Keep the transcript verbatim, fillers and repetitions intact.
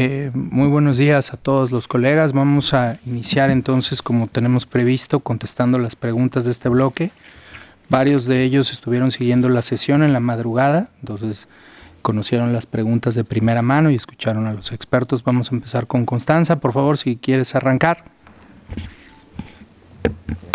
Eh, muy buenos días a todos los colegas. Vamos a iniciar entonces, como tenemos previsto, contestando las preguntas de este bloque. Varios de ellos estuvieron siguiendo la sesión en la madrugada, entonces conocieron las preguntas de primera mano y escucharon a los expertos. Vamos a empezar con Constanza. Por favor, si quieres arrancar.